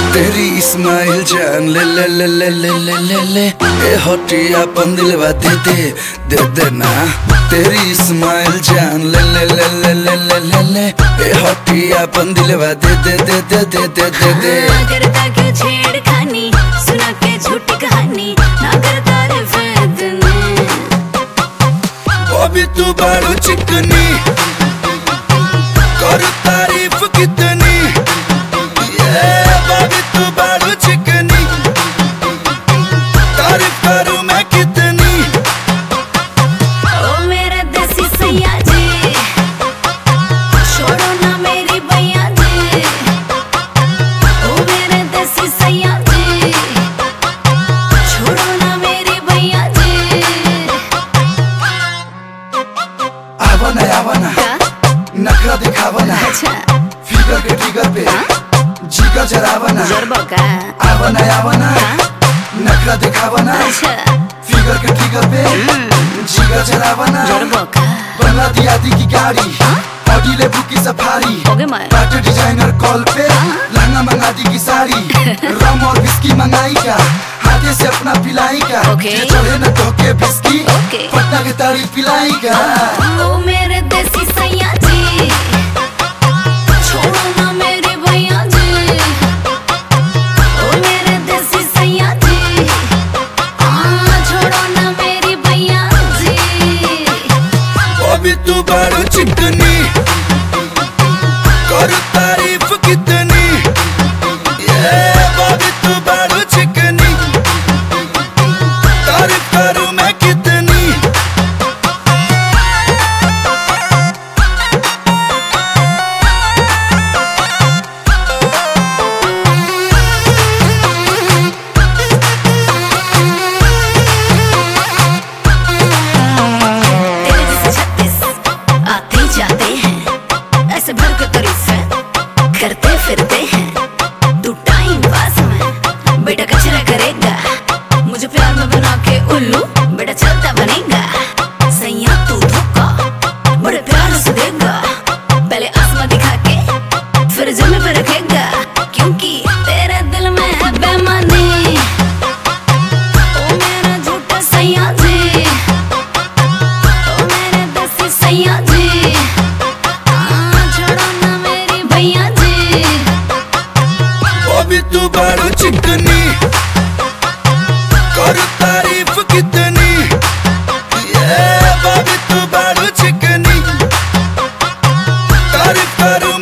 तेरी इस्माइल जान ले ले ले ले ले ले ले ले ए हटिया अपन दिलवा दे दे दे दे ना। तेरी इस्माइल जान ले ले ले ले ले ले ले ले ए हटिया अपन दिलवा दे दे दे दे दे दे दे दे। करता क्यों छेड़खानी, सुना के झूठी कहानी, ना करता रे फैदने। वो भी तू बारू चिकनी, कर तारीफ कितनी, बाबी तू बारू चिकनी, तारीफ करूं मैं कितनी। ओ मेरा देसी सैया जी, छोड़ो ना मेरी भैया जी। ओ मेरा देसी सैया जी, छोड़ो ना मेरी भैया जी। आवना नखरा दिखावना, अच्छा फिगर के ट्रिगर पे जिगर जरावना। जरबो का आवना नखरा दिखावना, अच्छा फिगर के ट्रिगर पे जिगर जरावना। जरबो का बना दिया दी की गाड़ी, ऑडी ले बुकी सफारी, ओके मैं बाटे डिजाइनर कॉल पे लहंगा मंगा दी की साड़ी। रम और विस्की मंगाई का, हाथे से अपना पिलाई का, ओके। ये चढ़े न धोके बिस्की, ओके। पटना की ताड़ी पिलाई का। ओ मेरे देसी सैया जी, छोड़ो ना मेरे भैया जी। ओ मेरे देसी सैया जी, छोड़ो ना मेरी भैया जी। वो भी तू बारू चिकनी, कर तारीफ कितनी, बाबी तू बारू चिकनी, तारीफ करूं मैं कितनी। तेरे जैसे 36 आते जाते हैं, ऐसे भर के तारीफ करते फिरते हैं। तू टाइम पास में बेटा कचरा करेगा, मुझे प्यार में बना के उल्लू बेटा चलता बनेगा। सैया तू धोखा बड़े प्यार से देगा, पहले आसमां दिखा के फिर जमीन पे रखेगा, क्योंकि तेरे दिल में है बेईमानी। ओ मेरा झूठा सैया जी, ओ मेरे देसी सैया जी, छोड़ो ना मेरी भैया जी। वो भी तू बारू चिकनी, कर तारीफ कितनी, बाबी तू बारू चिकनी, तारीफ करूं